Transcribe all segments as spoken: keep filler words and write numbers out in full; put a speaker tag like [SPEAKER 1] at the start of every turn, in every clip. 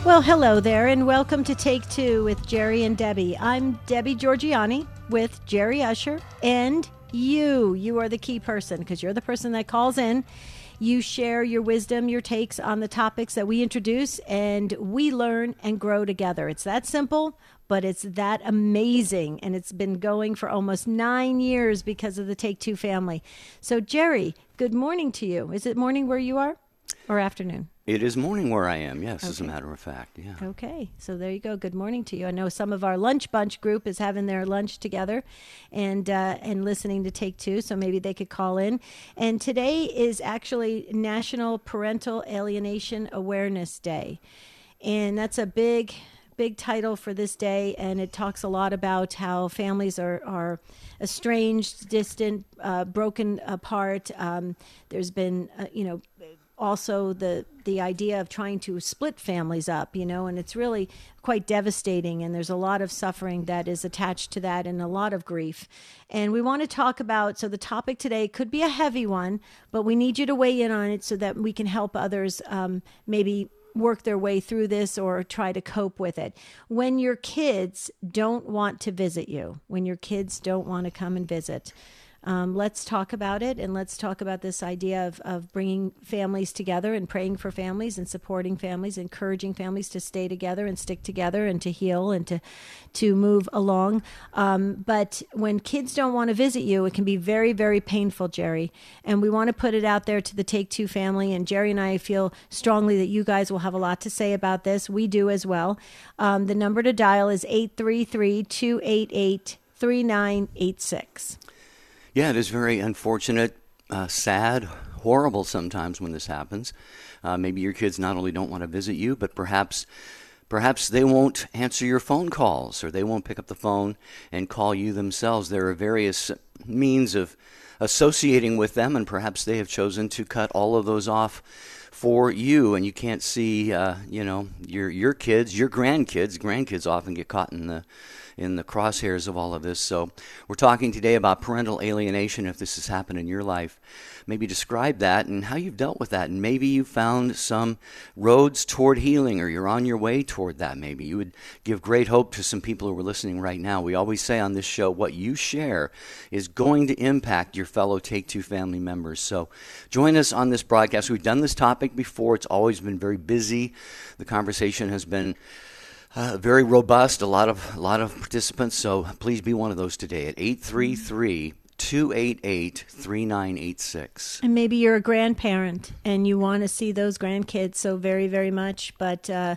[SPEAKER 1] Well, hello there, and welcome to Take Two with Jerry and Debbie. I'm Debbie Georgiani with Jerry Usher, and you. You are the key person because you're the person that calls in. You share your wisdom, your takes on the topics that we introduce, and we learn and grow together. It's that simple, but it's that amazing, and it's been going for almost nine years because of the Take Two family. So, Jerry, good morning to you. Is it morning where you are or afternoon?
[SPEAKER 2] It is morning where I am, yes,
[SPEAKER 1] okay.
[SPEAKER 2] As a matter of fact, yeah.
[SPEAKER 1] Okay, so there you go. Good morning to you. I know some of our lunch bunch group is having their lunch together and uh, and listening to Take Two, so maybe they could call in. And today is actually National Parental Alienation Awareness Day, and that's a big, big title for this day, and it talks a lot about how families are, are estranged, distant, uh, broken apart. Um, there's been, uh, you know, also the the idea of trying to split families up, you know, and it's really quite devastating, and there's a lot of suffering that is attached to that and a lot of grief. And we want to talk about, so the topic today could be a heavy one, but we need you to weigh in on it so that we can help others um, maybe work their way through this or try to cope with it. When your kids don't want to visit you, when your kids don't want to come and visit, Um, let's talk about it, and let's talk about this idea of, of bringing families together and praying for families and supporting families, encouraging families to stay together and stick together and to heal and to to move along. Um, but when kids don't want to visit you, it can be very, very painful, Jerry. And we want to put it out there to the Take Two family, and Jerry and I feel strongly that you guys will have a lot to say about this. We do as well. Um, the number to dial is eight three three, two eight eight, three nine eight six.
[SPEAKER 2] Yeah, it is very unfortunate, uh, sad, horrible sometimes when this happens. Uh, maybe your kids not only don't want to visit you, but perhaps perhaps they won't answer your phone calls, or they won't pick up the phone and call you themselves. There are various means of associating with them, and perhaps they have chosen to cut all of those off for you, and you can't see, uh, you know, your your kids, your grandkids. Grandkids often get caught in the in the crosshairs of all of this. So we're talking today about parental alienation. If this has happened in your life, maybe describe that and how you've dealt with that. And maybe you found some roads toward healing, or you're on your way toward that. Maybe you would give great hope to some people who are listening right now. We always say on this show, what you share is going to impact your fellow Take Two family members. So join us on this broadcast. We've done this topic before. It's always been very busy. The conversation has been Uh, very robust, a lot of a lot of participants, so please be one of those today at eight three three, two eight eight, three nine eight six.
[SPEAKER 1] And maybe you're a grandparent and you want to see those grandkids so very, very much, but uh,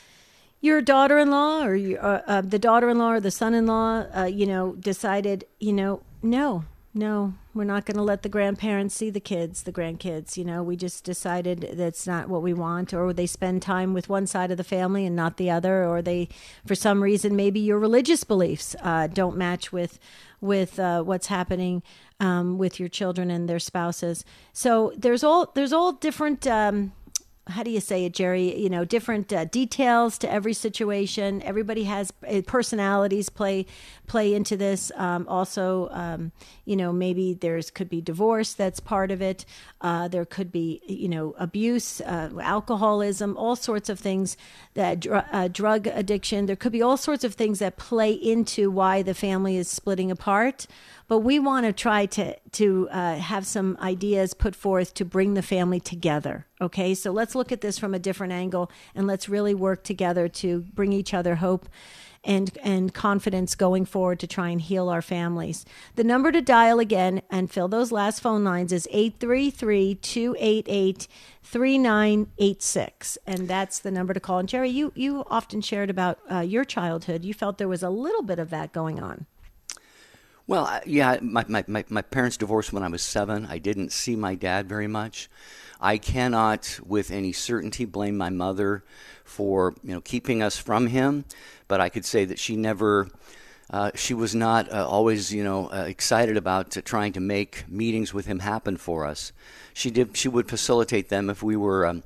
[SPEAKER 1] your daughter-in-law or your, uh, uh, the daughter-in-law or the son-in-law, uh, you know, decided, you know, no, no, we're not going to let the grandparents see the kids, the grandkids. You know, we just decided that's not what we want, or they spend time with one side of the family and not the other, or they, for some reason, maybe your religious beliefs uh, don't match with with uh, what's happening um, with your children and their spouses. So there's all there's all different. Um, how do you say it, Jerry? You know, different uh, details to every situation. Everybody has uh, personalities play play into this. Um, also, um, you know, maybe there's could be divorce that's part of it. Uh, there could be, you know, abuse, uh, alcoholism, all sorts of things that dr- uh, drug addiction. There could be all sorts of things that play into why the family is splitting apart. But we want to try to to uh, have some ideas put forth to bring the family together. Okay, so let's look at this from a different angle, and let's really work together to bring each other hope and and confidence going forward to try and heal our families. The number to dial again and fill those last phone lines is eight three three, two eight eight, three nine eight six. And that's the number to call. And Jerry, you, you often shared about uh, your childhood. You felt there was a little bit of that going on.
[SPEAKER 2] Well, yeah, my, my, my, my parents divorced when I was seven. I didn't see my dad very much. I cannot, with any certainty, blame my mother for, you know, keeping us from him. But I could say that she never, uh, she was not uh, always, you know, uh, excited about uh, trying to make meetings with him happen for us. She did. She would facilitate them if we were um,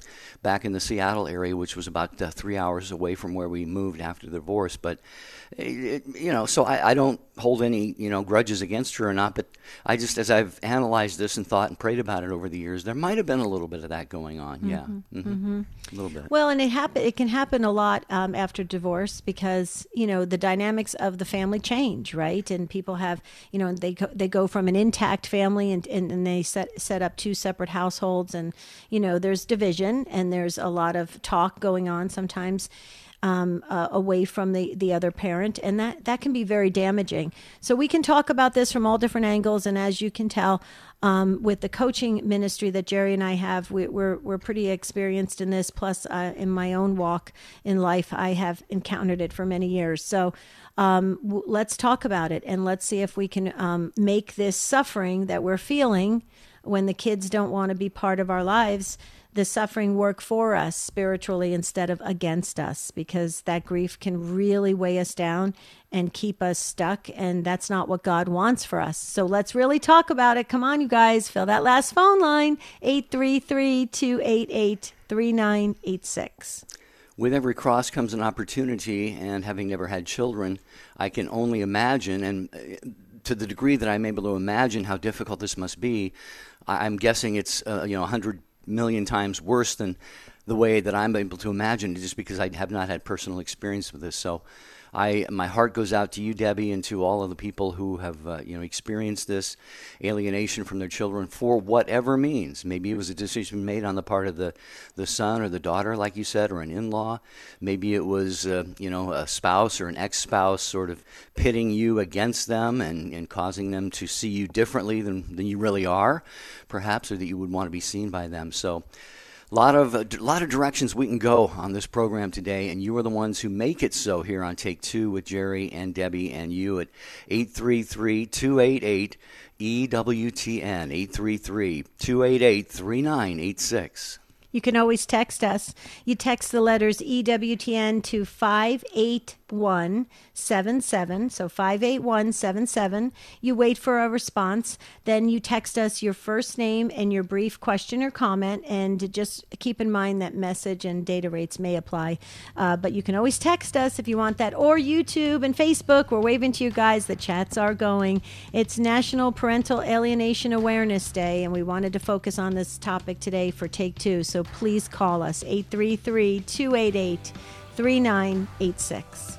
[SPEAKER 2] back in the Seattle area, which was about uh, three hours away from where we moved after the divorce. But, it, you know, so I, I don't hold any, you know, grudges against her or not. But I just, as I've analyzed this and thought and prayed about it over the years, there might have been a little bit of that going on. Mm-hmm. Yeah, mm-hmm. Mm-hmm. a little bit.
[SPEAKER 1] Well, and it happen. It can happen a lot um, after divorce because, you know, the dynamics of the family change, right? And people have, you know, they go, they go from an intact family and, and, and they set set up two separate households, and, you know, there's division and there's a lot of talk going on sometimes um, uh, away from the, the other parent, and that, that can be very damaging. So we can talk about this from all different angles, and as you can tell, um, with the coaching ministry that Jerry and I have, we, we're we're pretty experienced in this. Plus, uh, in my own walk in life, I have encountered it for many years. So um, w- let's talk about it, and let's see if we can um, make this suffering that we're feeling when the kids don't want to be part of our lives, the suffering work for us spiritually instead of against us, because that grief can really weigh us down and keep us stuck, and that's not what God wants for us. So let's really talk about it. Come on, you guys, fill that last phone line, eight three three, two eight eight, three nine eight six.
[SPEAKER 2] With every cross comes an opportunity, and having never had children, I can only imagine, and to the degree that I'm able to imagine how difficult this must be, I'm guessing it's uh, you know one hundred million times worse than the way that I'm able to imagine, just because I have not had personal experience with this. So I, my heart goes out to you, Debbie, and to all of the people who have uh, you know experienced this alienation from their children for whatever means. Maybe it was a decision made on the part of the, the son or the daughter, like you said, or an in-law. Maybe it was uh, you know a spouse or an ex-spouse sort of pitting you against them and, and causing them to see you differently than, than you really are, perhaps, or that you would want to be seen by them. So A lot of a lot of directions we can go on this program today, and you are the ones who make it so here on Take Two with Jerry and Debbie and you at eight three three, two eight eight, E W T N, eight three three, two eight eight, three nine eight six.
[SPEAKER 1] You can always text us. You text the letters E W T N to five eight one seven seven, so five eight one seven seven. You wait for a response. Then you text us your first name and your brief question or comment, and just keep in mind that message and data rates may apply. Uh, but you can always text us if you want that, or YouTube and Facebook. We're waving to you guys. The chats are going. It's National Parental Alienation Awareness Day, and we wanted to focus on this topic today for Take Two. So please call us, eight three three, two eight eight, three nine eight six.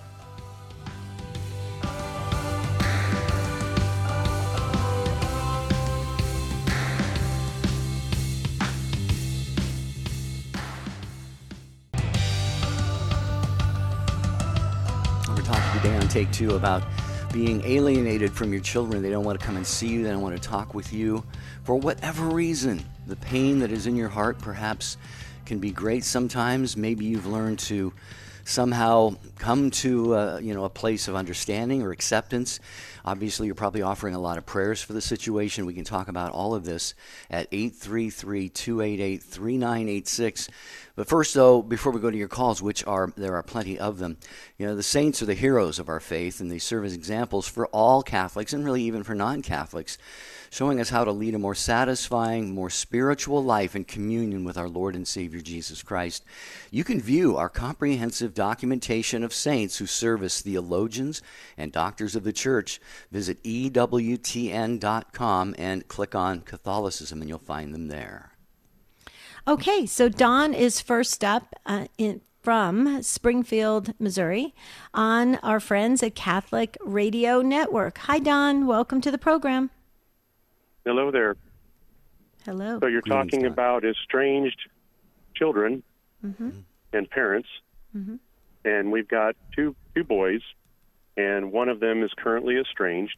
[SPEAKER 2] We're talking today on Take Two about being alienated from your children. They don't want to come and see you. They don't want to talk with you for whatever reason. The pain that is in your heart perhaps can be great sometimes. Maybe you've learned to somehow come to uh, you know a place of understanding or acceptance. Obviously, you're probably offering a lot of prayers for the situation. We can talk about all of this at eight three three, two eight eight, three nine eight six. But first, though, before we go to your calls, which are there are plenty of them, you know, the saints are the heroes of our faith, and they serve as examples for all Catholics and really even for non-Catholics, showing us how to lead a more satisfying, more spiritual life in communion with our Lord and Savior Jesus Christ. You can view our comprehensive documentation of saints who serve as theologians and doctors of the Church. Visit E W T N dot com and click on Catholicism, and you'll find them there.
[SPEAKER 1] Okay, so Don is first up uh, in, from Springfield, Missouri, on our friends at Catholic Radio Network. Hi, Don. Welcome to the program.
[SPEAKER 3] Hello there.
[SPEAKER 1] Hello.
[SPEAKER 3] So you're talking
[SPEAKER 2] Greetings,
[SPEAKER 3] about estranged children
[SPEAKER 1] Mm-hmm.
[SPEAKER 3] and parents,
[SPEAKER 1] Mm-hmm.
[SPEAKER 3] and we've got two two boys, and one of them is currently estranged.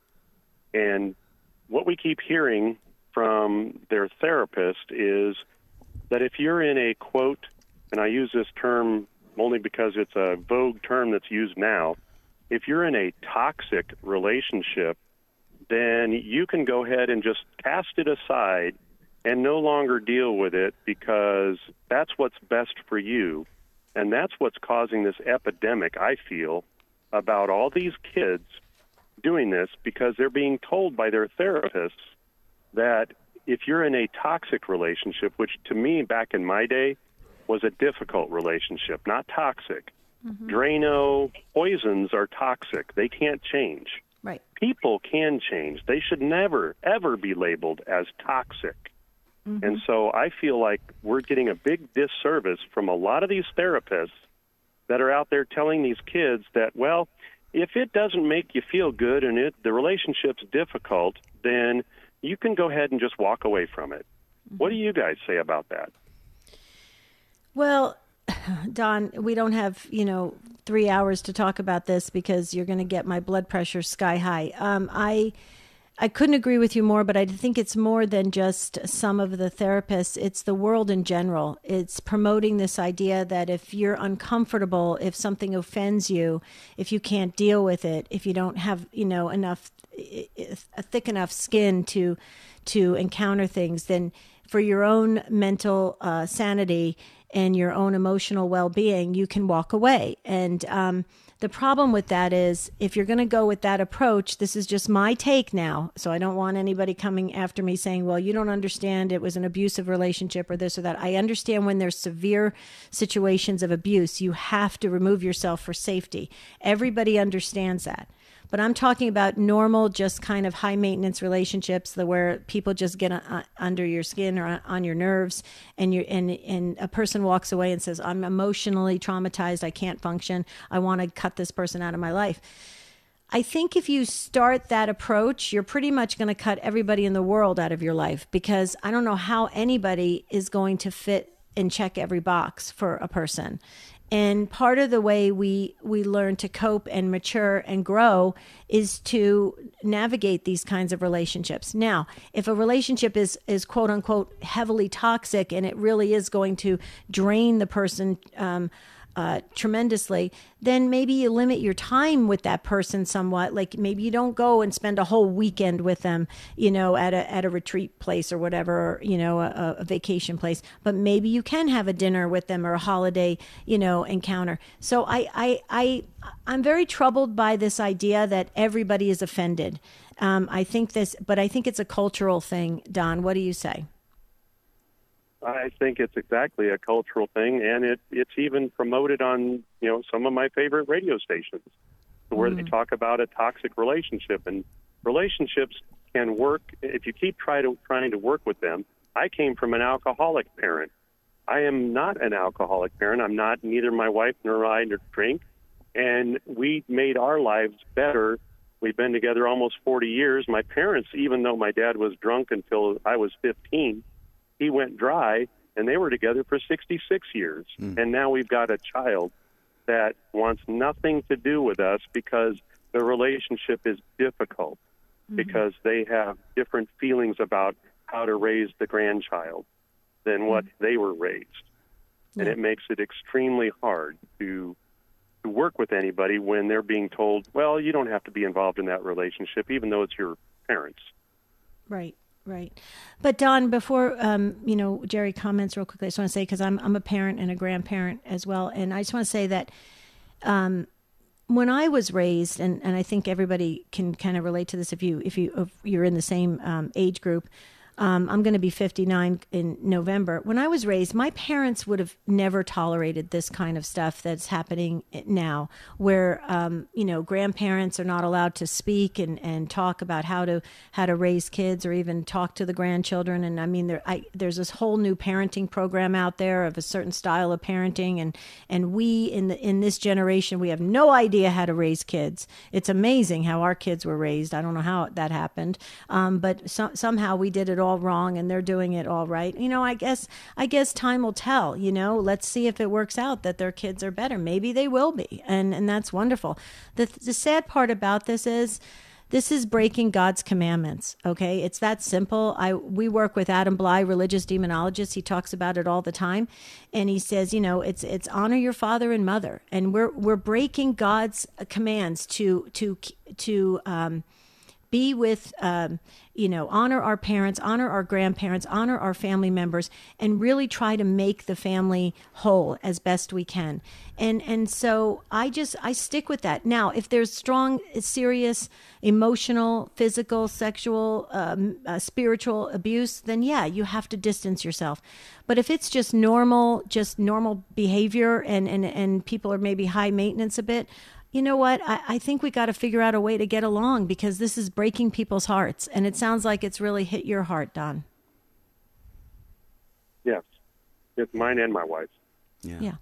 [SPEAKER 3] And what we keep hearing from their therapist is that if you're in a, quote, and I use this term only because it's a vogue term that's used now, if you're in a toxic relationship, then you can go ahead and just cast it aside and no longer deal with it, because that's what's best for you. And that's what's causing this epidemic, I feel, about all these kids doing this, because they're being told by their therapists that if you're in a toxic relationship, which to me back in my day was a difficult relationship, not toxic.
[SPEAKER 1] Mm-hmm.
[SPEAKER 3] Drano poisons are toxic. They can't change.
[SPEAKER 1] Right.
[SPEAKER 3] People can change. They should never, ever be labeled as toxic.
[SPEAKER 1] Mm-hmm.
[SPEAKER 3] And so I feel like we're getting a big disservice from a lot of these therapists that are out there telling these kids that, well, if it doesn't make you feel good and it the relationship's difficult, then you can go ahead and just walk away from it. Mm-hmm. What do you guys say about that?
[SPEAKER 1] Well, Don, we don't have, you know, three hours to talk about this because you're going to get my blood pressure sky high. Um, I I couldn't agree with you more, but I think it's more than just some of the therapists. It's the world in general. It's promoting this idea that if you're uncomfortable, if something offends you, if you can't deal with it, if you don't have, you know, enough, a thick enough skin to to encounter things, then for your own mental uh, sanity and your own emotional well-being, you can walk away. And um, the problem with that is if you're going to go with that approach, this is just my take now, so I don't want anybody coming after me saying, well, you don't understand, it was an abusive relationship or this or that. I understand when there's severe situations of abuse, you have to remove yourself for safety. Everybody understands that. But I'm talking about normal, just kind of high maintenance relationships, the where people just get uh, under your skin or on your nerves, and you and and a person walks away and says, "I'm emotionally traumatized. I can't function. I want to cut this person out of my life." I think if you start that approach, you're pretty much going to cut everybody in the world out of your life, because I don't know how anybody is going to fit and check every box for a person. And part of the way we, we learn to cope and mature and grow is to navigate these kinds of relationships. Now, if a relationship is, is quote unquote heavily toxic and it really is going to drain the person um, uh, tremendously, then maybe you limit your time with that person somewhat. Like maybe you don't go and spend a whole weekend with them, you know, at a at a retreat place or whatever, or, you know, a, a vacation place. But maybe you can have a dinner with them or a holiday, you know, encounter. So I I I I'm very troubled by this idea that everybody is offended. Um, I think this, but I think it's a cultural thing. Don, what do you say?
[SPEAKER 3] I think it's exactly a cultural thing, and it it's even promoted on, you know, some of my favorite radio stations where mm. they talk about a toxic relationship. And relationships can work if you keep try to, trying to work with them. I came from an alcoholic parent. I am not an alcoholic parent. I'm not, neither my wife nor I nor drink. And we made our lives better. We've been together almost forty years. My parents, even though my dad was drunk until I was fifteen, he went dry, and they were together for sixty-six years. Mm. And now we've got a child that wants nothing to do with us because the relationship is difficult, mm-hmm. because they have different feelings about how to raise the grandchild than what mm. they were raised. Yeah. And it makes it extremely hard to to work with anybody when they're being told, well, you don't have to be involved in that relationship, even though it's your parents.
[SPEAKER 1] Right. Right. But Don, before, um, you know, Jerry comments real quickly, I just want to say, because I'm, I'm a parent and a grandparent as well. And I just want to say that um, when I was raised, and, and I think everybody can kind of relate to this if, you, if, you, if you're in the same um, age group, um, I'm going to be fifty-nine in November. When I was raised, my parents would have never tolerated this kind of stuff that's happening now, where, um, you know, grandparents are not allowed to speak and, and talk about how to how to raise kids or even talk to the grandchildren. And I mean, there I, there's this whole new parenting program out there of a certain style of parenting. And, and we in the in this generation, we have no idea how to raise kids. It's amazing how our kids were raised. I don't know how that happened, um, but so, somehow we did it all wrong and they're doing it all right. You know, I guess I guess time will tell. You know, let's see if it works out that their kids are better. Maybe they will be, and and that's wonderful. The the sad part about this is this is breaking God's commandments. Okay, it's that simple. I we work with Adam Bly, religious demonologist. He talks about it all the time, and he says, you know, it's it's honor your father and mother, and we're we're breaking God's commands to to to um be with, um, you know, honor our parents, honor our grandparents, honor our family members, and really try to make the family whole as best we can. And and so I just, I stick with that. Now, if there's strong, serious, emotional, physical, sexual, um, uh, spiritual abuse, then yeah, you have to distance yourself. But if it's just normal, just normal behavior and, and, and people are maybe high maintenance a bit, you know what? I, I think we got to figure out a way to get along, because this is breaking people's hearts. And it sounds like it's really hit your heart, Don.
[SPEAKER 3] Yes. It's mine and my wife's.
[SPEAKER 2] Yeah.
[SPEAKER 1] Yeah.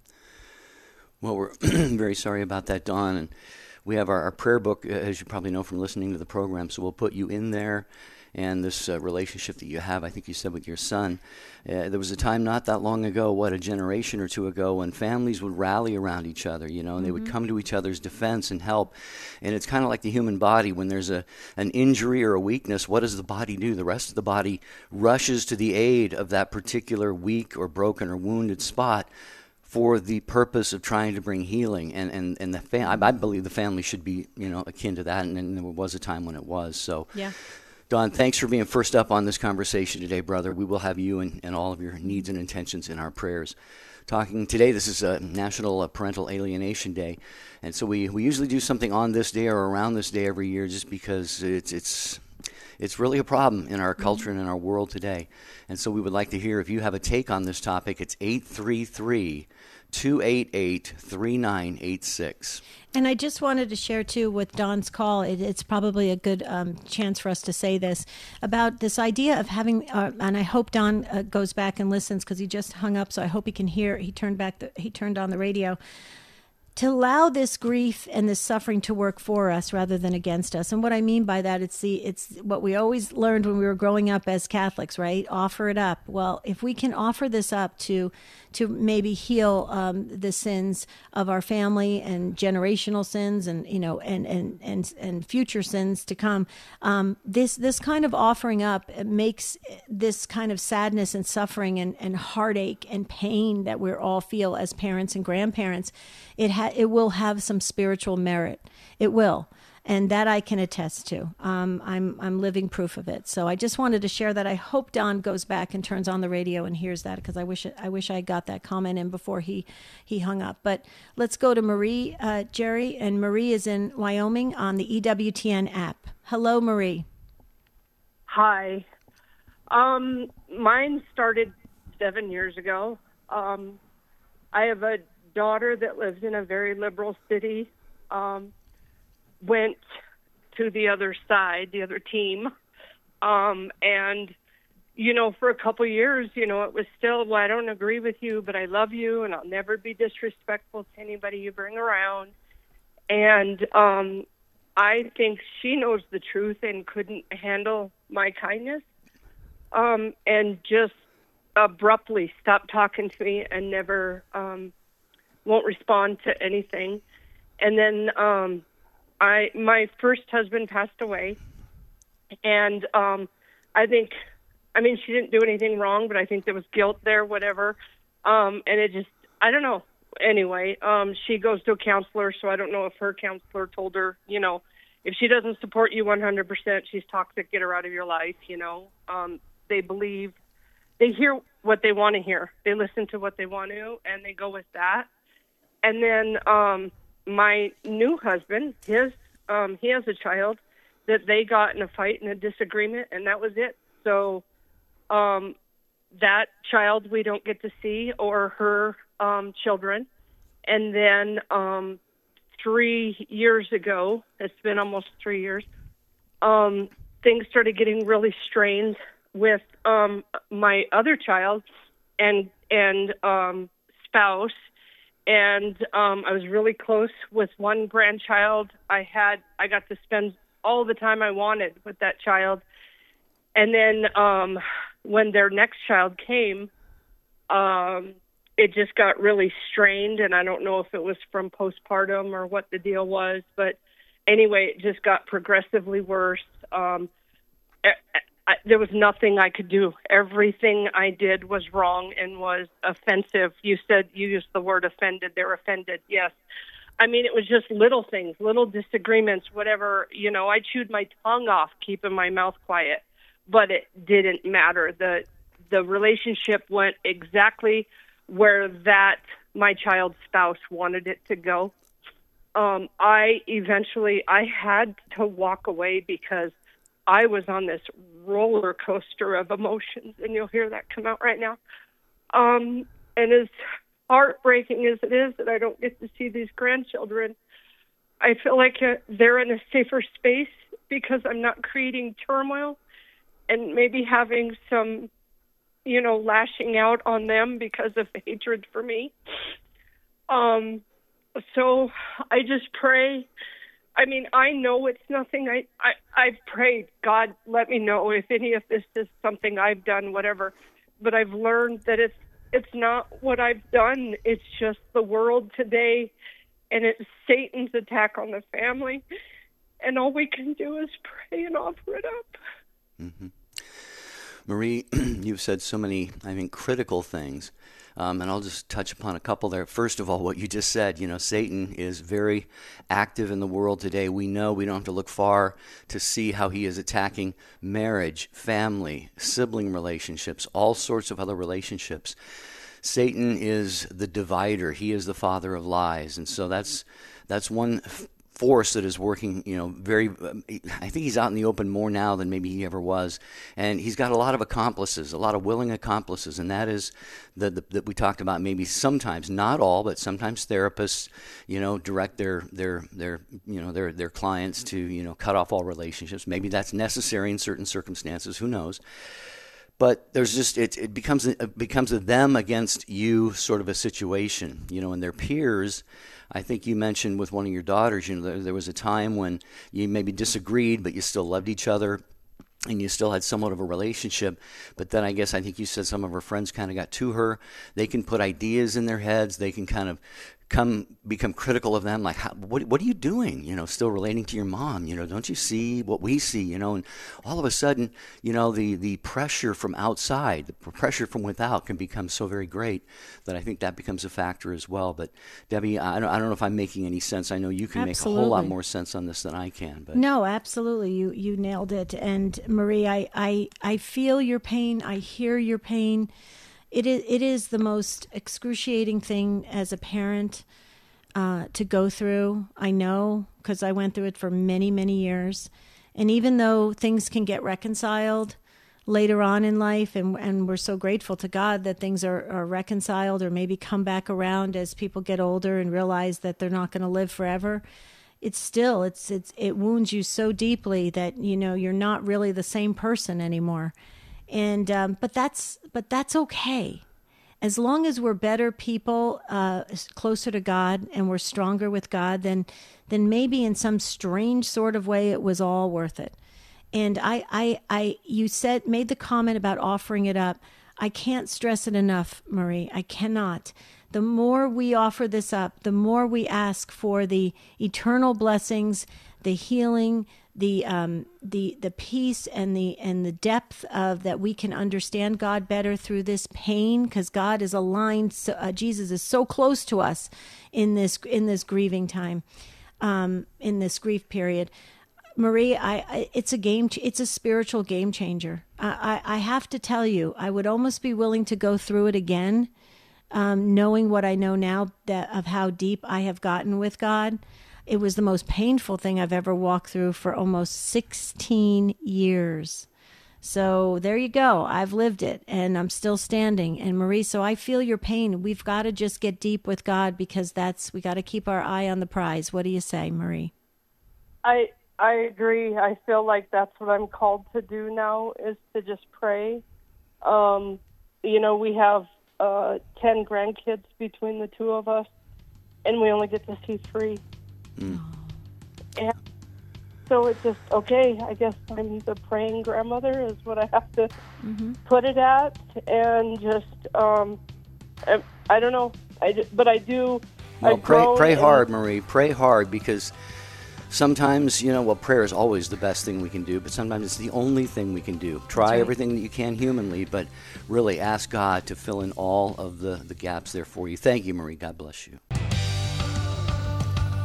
[SPEAKER 2] Well, we're very sorry about that, Don. And we have our, our prayer book, uh, as you probably know from listening to the program, so we'll put you in there. And this uh, relationship that you have, I think you said with your son, uh, there was a time not that long ago, what, a generation or two ago, when families would rally around each other, you know, and mm-hmm. they would come to each other's defense and help. And it's kind of like the human body. When there's a an injury or a weakness, what does the body do? The rest of the body rushes to the aid of that particular weak or broken or wounded spot for the purpose of trying to bring healing. And, and, and the fam- I believe the family should be, you know, akin to that, and, and there was a time when it was. So.
[SPEAKER 1] Yeah.
[SPEAKER 2] Don, thanks for being first up on this conversation today, brother. We will have you and, and all of your needs and intentions in our prayers. Talking today, this is a National Parental Alienation Day, and so we, we usually do something on this day or around this day every year, just because it's it's it's really a problem in our culture and in our world today. And so we would like to hear if you have a take on this topic. It's eight three three, two eight eight, three nine eight six.
[SPEAKER 1] And I just wanted to share, too, with Don's call, it, it's probably a good um, chance for us to say this, about this idea of having, uh, and I hope Don uh, goes back and listens, because he just hung up, so I hope he can hear. He turned back, the, he turned on the radio. To allow this grief and this suffering to work for us rather than against us. And what I mean by that, it's the it's what we always learned when we were growing up as Catholics, right? Offer it up. Well, if we can offer this up to to maybe heal um, the sins of our family and generational sins, and you know, and and and and future sins to come, um, this this kind of offering up makes this kind of sadness and suffering and, and heartache and pain that we all feel as parents and grandparents. It ha- it will have some spiritual merit. It will. And that I can attest to. Um, I'm I'm living proof of it. So I just wanted to share that. I hope Don goes back and turns on the radio and hears that, because I wish it, I wish I got that comment in before he, he hung up. But let's go to Marie, uh, Jerry. And Marie is in Wyoming on the E W T N app. Hello, Marie.
[SPEAKER 4] Hi. Um, mine started seven years ago. Um, I have a daughter that lives in a very liberal city, um, went to the other side, the other team. Um, and, you know, for a couple of years, you know, it was still, well, I don't agree with you, but I love you, and I'll never be disrespectful to anybody you bring around. And um, I think she knows the truth and couldn't handle my kindness, um, and just abruptly stopped talking to me and never um, won't respond to anything. And then um, I, my first husband passed away, and um, I think, I mean, she didn't do anything wrong, but I think there was guilt there, whatever. Um, and it just, I don't know. Anyway, um, she goes to a counselor, so I don't know if her counselor told her, you know, if she doesn't support you one hundred percent, she's toxic, get her out of your life, you know. Um, they believe, they hear what they want to hear. They listen to what they want to, and they go with that. And then um, my new husband, his um, he has a child that they got in a fight and a disagreement, and that was it. So um, that child we don't get to see, or her um, children. And then um, three years ago, it's been almost three years, um, things started getting really strained with um, my other child and and um, spouse. And um, I was really close with one grandchild. I had I got to spend all the time I wanted with that child. And then um, when their next child came, um, it just got really strained. And I don't know if it was from postpartum or what the deal was. But anyway, it just got progressively worse. Um, I, I, there was nothing I could do. Everything I did was wrong and was offensive. You said, you used the word offended. They're offended, yes. I mean, it was just little things, little disagreements, whatever. You know, I chewed my tongue off keeping my mouth quiet, but it didn't matter. The the relationship went exactly where that my child's spouse wanted it to go. Um, I eventually, I had to walk away because I was on this roller coaster of emotions, and you'll hear that come out right now. Um, and as heartbreaking as it is that I don't get to see these grandchildren, I feel like uh, they're in a safer space because I'm not creating turmoil and maybe having some, you know, lashing out on them because of hatred for me. Um, so I just pray. I mean, I know it's nothing. I, I, I've prayed, God, let me know if any of this is something I've done, whatever. But I've learned that it's, it's not what I've done. It's just the world today, and it's Satan's attack on the family. And all we can do is pray and offer it up.
[SPEAKER 2] Mm-hmm. Marie, you've said so many, I think, critical things. Um, and I'll just touch upon a couple there. First of all, what you just said, you know, Satan is very active in the world today. We know we don't have to look far to see how he is attacking marriage, family, sibling relationships, all sorts of other relationships. Satan is the divider. He is the father of lies. And so that's that's one force that is working, you know, very, I think he's out in the open more now than maybe he ever was. And he's got a lot of accomplices, a lot of willing accomplices. And that is the, the, that we talked about maybe sometimes, not all, but sometimes therapists, you know, direct their, their, their, you know, their, their clients to, you know, cut off all relationships. Maybe that's necessary in certain circumstances. Who knows? But there's just, it, it becomes it becomes a them against you sort of a situation, you know, and their peers. I think you mentioned with one of your daughters, you know, there, there was a time when you maybe disagreed, but you still loved each other and you still had somewhat of a relationship. But then I guess I think you said some of her friends kind of got to her. They can put ideas in their heads. They can kind of come become critical of them, like, how, what what are you doing, you know, still relating to your mom, you know, don't you see what we see, you know, and all of a sudden, you know, the, the pressure from outside, the pressure from without can become so very great that I think that becomes a factor as well. But Debbie, I don't, I don't know if I'm making any sense. I know you can
[SPEAKER 1] Absolutely.
[SPEAKER 2] make a whole lot more sense on this than I can. But
[SPEAKER 1] no, absolutely. You, you nailed it. And Marie, I, I, I feel your pain. I hear your pain. It is, it is the most excruciating thing as a parent uh, to go through. I know, because I went through it for many, many years. And even though things can get reconciled later on in life, and, and we're so grateful to God that things are, are reconciled or maybe come back around as people get older and realize that they're not going to live forever, it's still, it's, it's, it wounds you so deeply that, you know, you're not really the same person anymore. And um, but that's but that's okay, as long as we're better people, uh, closer to God, and we're stronger with God. Then then maybe in some strange sort of way it was all worth it. And I I I you said made the comment about offering it up. I can't stress it enough, Marie. I cannot. The more we offer this up, the more we ask for the eternal blessings, the healing, the um, the the peace, and the and the depth of that we can understand God better through this pain, because God is aligned. So, uh, Jesus is so close to us in this in this grieving time, um, in this grief period. Marie, I, I it's a game. It's a spiritual game changer. I, I I have to tell you, I would almost be willing to go through it again, um, knowing what I know now that of how deep I have gotten with God. It was the most painful thing I've ever walked through for almost sixteen years. So there you go. I've lived it, and I'm still standing. And Marie, so I feel your pain. We've got to just get deep with God, because that's, we got to keep our eye on the prize. What do you say, Marie?
[SPEAKER 4] I I agree. I feel like that's what I'm called to do now, is to just pray. Um, you know, we have uh, ten grandkids between the two of us, and we only get to see three. Mm. And so it's just, okay, I guess I'm the praying grandmother is what I have to mm-hmm. put it at. And just, um, I, I don't know, I, but I do.
[SPEAKER 2] Well,
[SPEAKER 4] I
[SPEAKER 2] pray, pray
[SPEAKER 4] and,
[SPEAKER 2] hard, Marie. Pray hard, because sometimes, you know, well, prayer is always the best thing we can do, but sometimes it's the only thing we can do. Try right. everything that you can humanly, but really ask God to fill in all of the, the gaps there for you. Thank you, Marie. God bless you.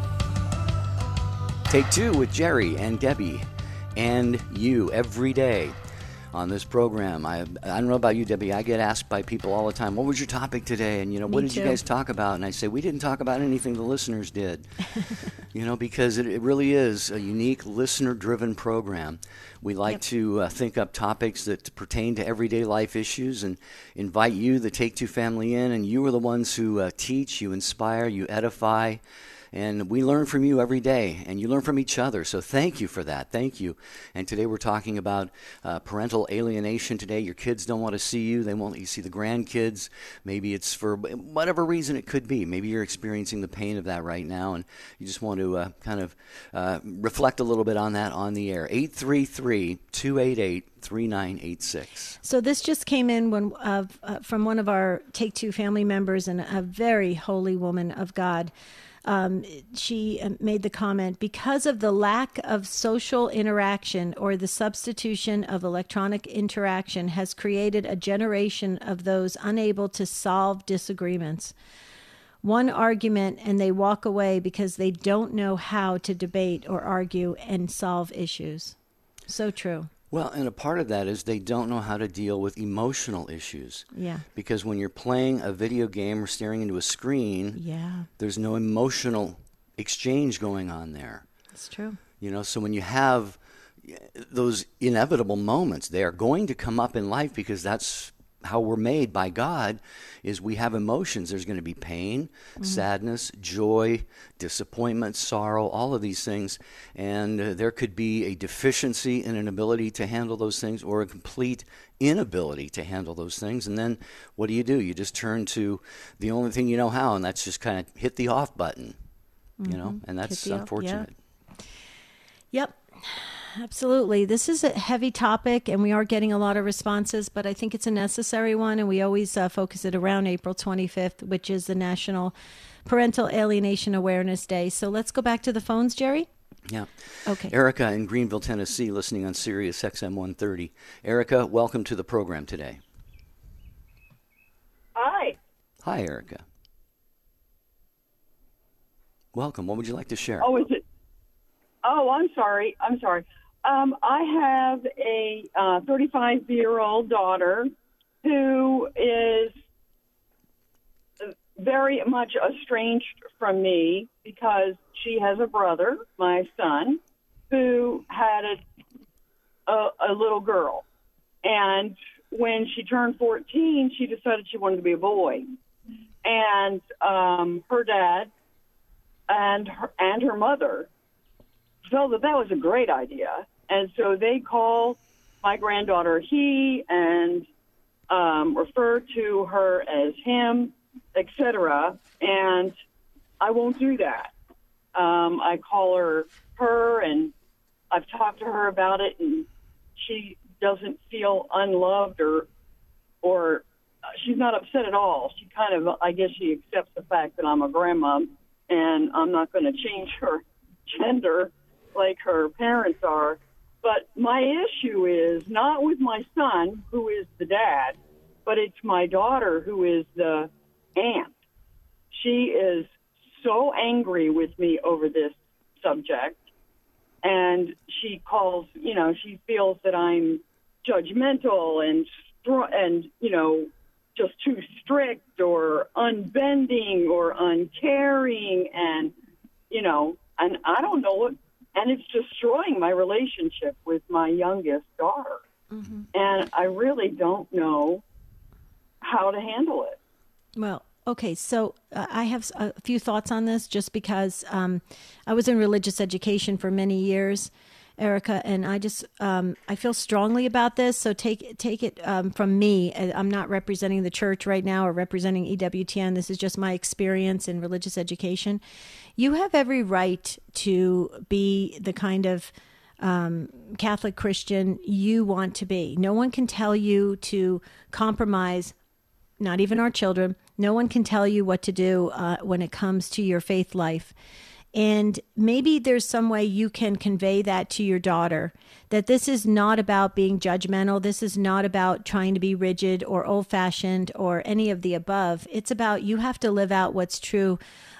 [SPEAKER 2] Take Two with Jerry and Debbie and you every day on this program. I I don't know about you, Debbie. I get asked by people all the time, what was your topic today? And, you know,
[SPEAKER 1] Me
[SPEAKER 2] what did
[SPEAKER 1] too.
[SPEAKER 2] you guys talk about? And I say, we didn't talk about anything the listeners did. You know, because it, it really is a unique listener-driven program. We like
[SPEAKER 1] Yep.
[SPEAKER 2] to uh, think up topics that pertain to everyday life issues and invite you, the Take Two family, in. And you are the ones who uh, teach, you inspire, you edify. And we learn from you every day, and you learn from each other. So thank you for that. Thank you. And today we're talking about uh, parental alienation today. Your kids don't want to see you. They won't let you see the grandkids. Maybe it's for whatever reason it could be. Maybe you're experiencing the pain of that right now, and you just want to uh, kind of uh, reflect a little bit on that on the air. eight three three, two eight eight, three nine eight six.
[SPEAKER 1] So this just came in when uh, uh, from one of our Take Two family members, and a very holy woman of God. Um, she made the comment, because of the lack of social interaction or the substitution of electronic interaction has created a generation of those unable to solve disagreements. One argument and they walk away because they don't know how to debate or argue and solve issues. So true.
[SPEAKER 2] Well, and a part of that is they don't know how to deal with emotional issues.
[SPEAKER 1] Yeah.
[SPEAKER 2] Because when you're playing a video game or staring into a screen,
[SPEAKER 1] Yeah,
[SPEAKER 2] there's no emotional exchange going on there.
[SPEAKER 1] that's true.
[SPEAKER 2] You know, so when you have those inevitable moments, they are going to come up in life because that's how we're made by God, is we have emotions. There's going to be pain, mm-hmm. sadness, joy, disappointment, sorrow, all of these things. And uh, there could be a deficiency in an ability to handle those things, or a complete inability to handle those things. And then what do you do? You just turn to the only thing you know how, and that's just kind of hit the off button, mm-hmm. you know, and that's
[SPEAKER 1] Hit the off-
[SPEAKER 2] unfortunate.
[SPEAKER 1] yeah. Yep. Absolutely. This is a heavy topic, and we are getting a lot of responses, but I think it's a necessary one, and we always uh, focus it around April twenty-fifth, which is the National Parental Alienation Awareness Day. So let's go back to the phones, Jerry.
[SPEAKER 2] Yeah.
[SPEAKER 1] Okay.
[SPEAKER 2] Erica in Greenville, Tennessee, listening on Sirius X M one thirty. Erica, welcome to the program today.
[SPEAKER 5] Hi.
[SPEAKER 2] Hi, Erica. Welcome. What would you like to share?
[SPEAKER 5] Oh, is it? Oh, I'm sorry. I'm sorry. Um, I have a uh, thirty-five-year-old daughter who is very much estranged from me because she has a brother, my son, who had a, a, a little girl. And when she turned fourteen, she decided she wanted to be a boy. And um, her dad and her, and her mother felt that that was a great idea. And so they call my granddaughter he and um, refer to her as him, et cetera. And I won't do that. Um, I call her her, and I've talked to her about it, and she doesn't feel unloved or or she's not upset at all. She kind of, I guess she accepts the fact that I'm a grandma, and I'm not going to change her gender like her parents are. But my issue is not with my son, who is the dad, but it's my daughter, who is the aunt. She is so angry with me over this subject, and she calls, you know, she feels that I'm judgmental and, and you know, just too strict or unbending or uncaring, and, you know, and I don't know what, and it's destroying my relationship with my youngest daughter. Mm-hmm. And I really don't know how to handle it.
[SPEAKER 1] Well, okay, so uh, I have a few thoughts on this, just because um, I was in religious education for many years, Erica, and I just um, I feel strongly about this. So take take it um, from me. I'm not representing the church right now or representing E W T N. This is just my experience in religious education. You have every right to be the kind of um, Catholic Christian you want to be. No one can tell you to compromise, not even our children. No one can tell you what to do uh, when it comes to your faith life. And maybe there's some way you can convey that to your daughter, that this is not about being judgmental. This is not about trying to be rigid or old-fashioned or any of the above. It's about you have to live out what's true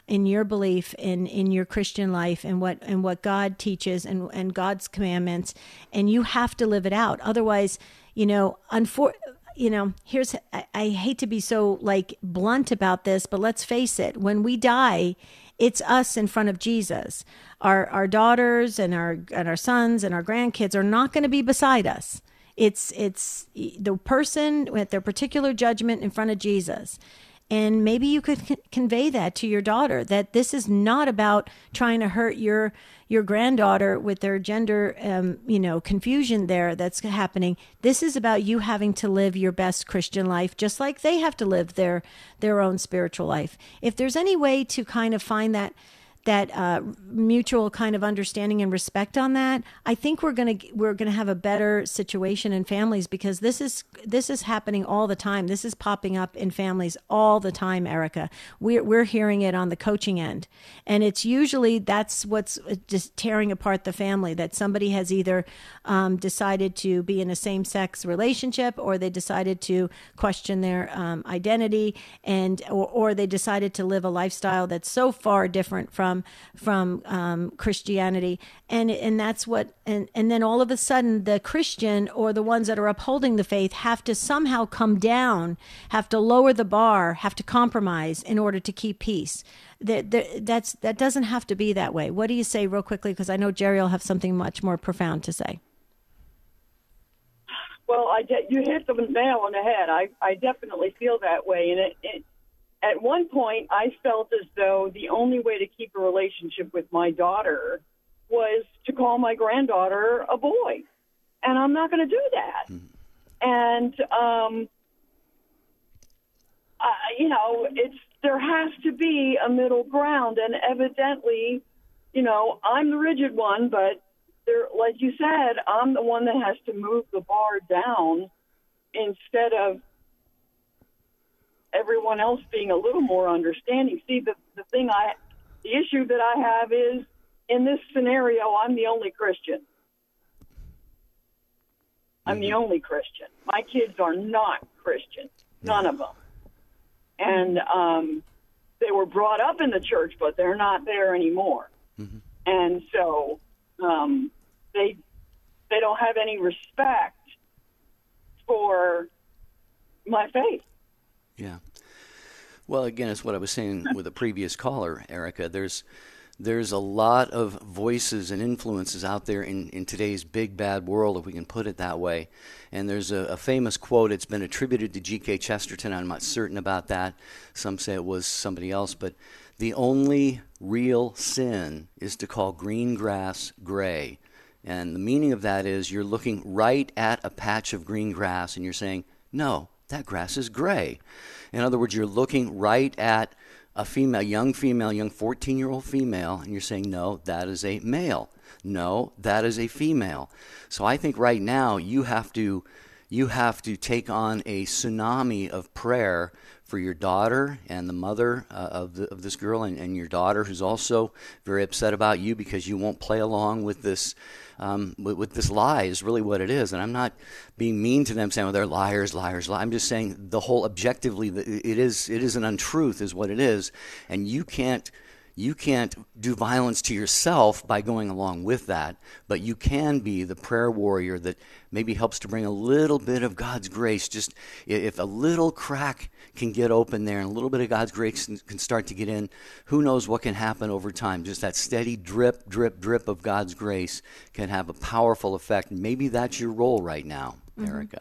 [SPEAKER 1] in your belief in, in your Christian life and what and what God teaches and, and God's commandments, and you have to live it out. Otherwise, you know, unfor- you know, here's I, I hate to be so like blunt about this, but let's face it, when we die, it's us in front of Jesus. Our our daughters and our and our sons and our grandkids are not going to be beside us. It's it's the person with their particular judgment in front of Jesus. And maybe you could c- convey that to your daughter, that this is not about trying to hurt your your granddaughter with their gender, um, you know, confusion there that's happening. This is about you having to live your best Christian life, just like they have to live their their own spiritual life. If there's any way to kind of find that that uh, mutual kind of understanding and respect on that, I think we're gonna we're gonna have a better situation in families, because this is this is happening all the time. This is popping up in families all the time, Erica. We're we're hearing it on the coaching end, and it's usually that's what's just tearing apart the family. That somebody has either um, decided to be in a same-sex relationship, or they decided to question their um, identity, and or, or they decided to live a lifestyle that's so far different from from um, Christianity, and and that's what and and then all of a sudden the Christian or the ones that are upholding the faith have to somehow come down, have to lower the bar, have to compromise in order to keep peace. That that's that doesn't have to be that way. What do you say, real quickly? Because I know Jerry will have something much more profound to say.
[SPEAKER 5] Well, I de- you hit the nail on the head. I I definitely feel that way, and it. it At one point, I felt as though the only way to keep a relationship with my daughter was to call my granddaughter a boy. And I'm not going to do that. Mm-hmm. And, um, uh, you know, it's there has to be a middle ground. And evidently, you know, I'm the rigid one, but there, like you said, I'm the one that has to move the bar down instead of everyone else being a little more understanding. See, the, the thing I, the issue that I have is, in this scenario, I'm the only Christian. I'm mm-hmm. the only Christian. My kids are not Christian, none of them. And um, they were brought up in the church, but they're not there anymore. Mm-hmm. And so um, they they don't have any respect for my faith.
[SPEAKER 2] Yeah. Well, again, it's what I was saying with a previous caller, Erica. There's there's a lot of voices and influences out there in, in today's big, bad world, if we can put it that way. And there's a, a famous quote. It's been attributed to G K Chesterton. I'm not certain about that. Some say it was somebody else. But the only real sin is to call green grass gray. And the meaning of that is you're looking right at a patch of green grass and you're saying, no, that grass is gray. In other words, you're looking right at a female, young female, young fourteen-year-old female, and you're saying, no, that is a male. No, that is a female. So I think right now you have to you have to take on a tsunami of prayer for your daughter and the mother uh, of the, of this girl, and, and your daughter who's also very upset about you because you won't play along with this um, with, with this lie is really what it is. And I'm not being mean to them saying, well, they're liars, liars, liars. I'm just saying the whole objectively, it is it is an untruth is what it is. And you can't You can't do violence to yourself by going along with that, but you can be the prayer warrior that maybe helps to bring a little bit of God's grace. Just if a little crack can get open there and a little bit of God's grace can start to get in, who knows what can happen over time. Just that steady drip, drip, drip of God's grace can have a powerful effect. Maybe that's your role right now, mm-hmm. Erica.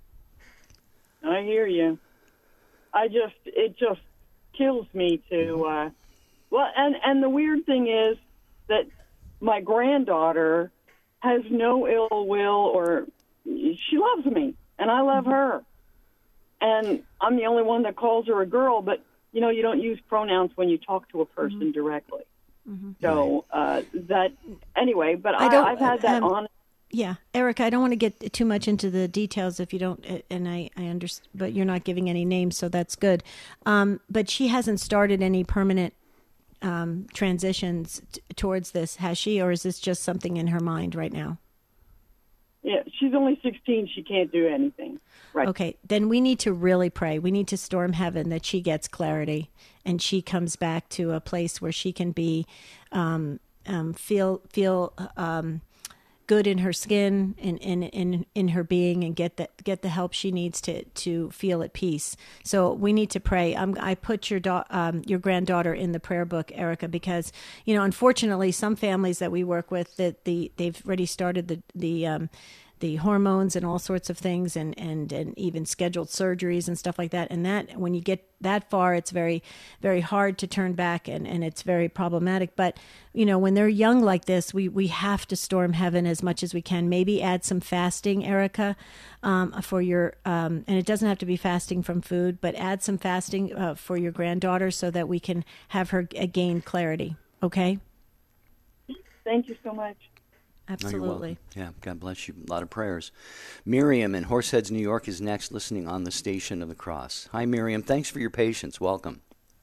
[SPEAKER 5] I hear you. I just, it just kills me to... Uh, Well, and, and the weird thing is that my granddaughter has no ill will, or she loves me, and I love her. And I'm the only one that calls her a girl, but, you know, you don't use pronouns when you talk to a person mm-hmm. directly. Mm-hmm. So uh, that, anyway, but I, I I've had that um, on.
[SPEAKER 1] Yeah, Erica, I don't want to get too much into the details if you don't, and I, I understand, but you're not giving any names, so that's good. Um, but she hasn't started any permanent Um, transitions t- towards this, has she, or is this just something in her mind right now?
[SPEAKER 5] Yeah, she's only sixteen. She can't do anything. Right.
[SPEAKER 1] Okay, then we need to really pray. We need to storm heaven that she gets clarity and she comes back to a place where she can be, um, um, feel feel um, good in her skin and in, in in her being, and get the get the help she needs to to feel at peace. So we need to pray. I'm, I put your da- um, your granddaughter in the prayer book, Erica, because you know, unfortunately, some families that we work with, that the they've already started the the um, the hormones and all sorts of things, and, and, and even scheduled surgeries and stuff like that. And that, when you get that far, it's very, very hard to turn back, and, and it's very problematic. But, you know, when they're young like this, we, we have to storm heaven as much as we can. Maybe add some fasting, Erica, um, for your, um, and it doesn't have to be fasting from food, but add some fasting uh, for your granddaughter so that we can have her gain clarity. Okay?
[SPEAKER 5] Thank you so much.
[SPEAKER 1] Absolutely.
[SPEAKER 2] Oh, yeah, God bless you. A lot of prayers. Miriam in Horseheads, New York is next, listening on the Station of the Cross. Hi, Miriam. Thanks for your patience. Welcome.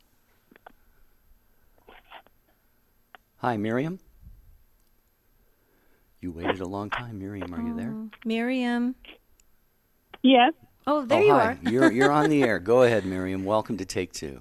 [SPEAKER 2] Hi, Miriam. You waited a long time. Miriam, are you there?
[SPEAKER 1] Oh, Miriam.
[SPEAKER 6] Yes.
[SPEAKER 1] Oh, there
[SPEAKER 2] oh,
[SPEAKER 1] you
[SPEAKER 2] hi.
[SPEAKER 1] are.
[SPEAKER 2] you're, you're on the air. Go ahead, Miriam. Welcome to Take Two.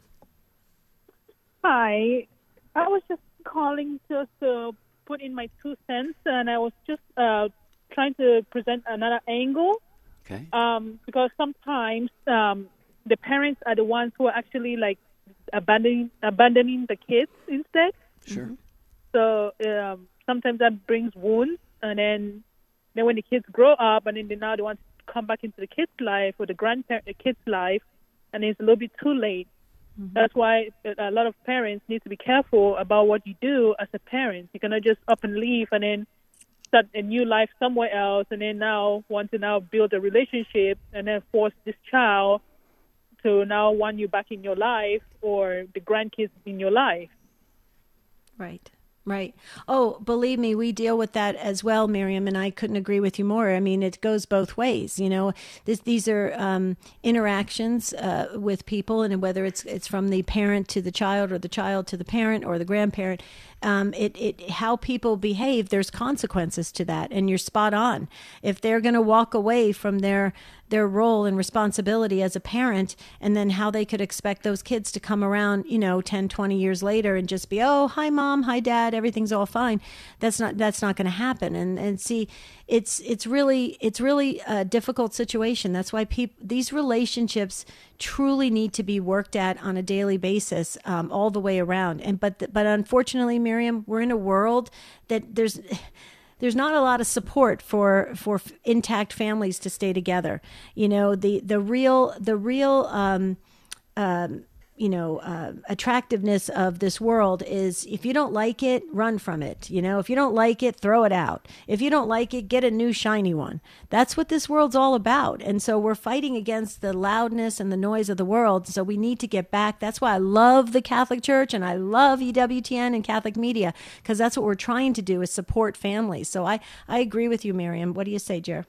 [SPEAKER 6] Hi. I was just calling just to put in my two cents, and I was just uh, trying to present another angle.
[SPEAKER 2] Okay.
[SPEAKER 6] Um, because sometimes um, the parents are the ones who are actually like abandoning abandoning the kids instead.
[SPEAKER 2] Sure.
[SPEAKER 6] So um, sometimes that brings wounds, and then then when the kids grow up, and then they now they want to come back into the kids' life or the grandparent the kids' life, and it's a little bit too late. Mm-hmm. That's why a lot of parents need to be careful about what you do as a parent. You cannot just up and leave and then start a new life somewhere else, and then now want to now build a relationship and then force this child to now want you back in your life or the grandkids in your life.
[SPEAKER 1] Right. Right. Oh, believe me, we deal with that as well, Miriam, and I couldn't agree with you more. I mean, it goes both ways. You know, this, these are um, interactions uh, with people, and whether it's it's from the parent to the child, or the child to the parent, or the grandparent, um, it it how people behave. There's consequences to that, and you're spot on. If they're going to walk away from their their role and responsibility as a parent, and then how they could expect those kids to come around, you know, ten, twenty years later and just be, oh, hi, mom, hi, dad, everything's all fine. That's not, that's not going to happen. And, and see, it's, it's really, it's really a difficult situation. That's why people, these relationships truly need to be worked at on a daily basis, um, all the way around. And, but, but unfortunately, Miriam, we're in a world that there's, there's not a lot of support for, for intact families to stay together. You know, the, the real, the real, um, um, you know, uh, attractiveness of this world is, if you don't like it, run from it. You know, if you don't like it, throw it out. If you don't like it, get a new shiny one. That's what this world's all about. And so we're fighting against the loudness and the noise of the world. So we need to get back. That's why I love the Catholic Church, and I love E W T N and Catholic media, because that's what we're trying to do, is support families. So I, I agree with you, Miriam. What do you say, Jer?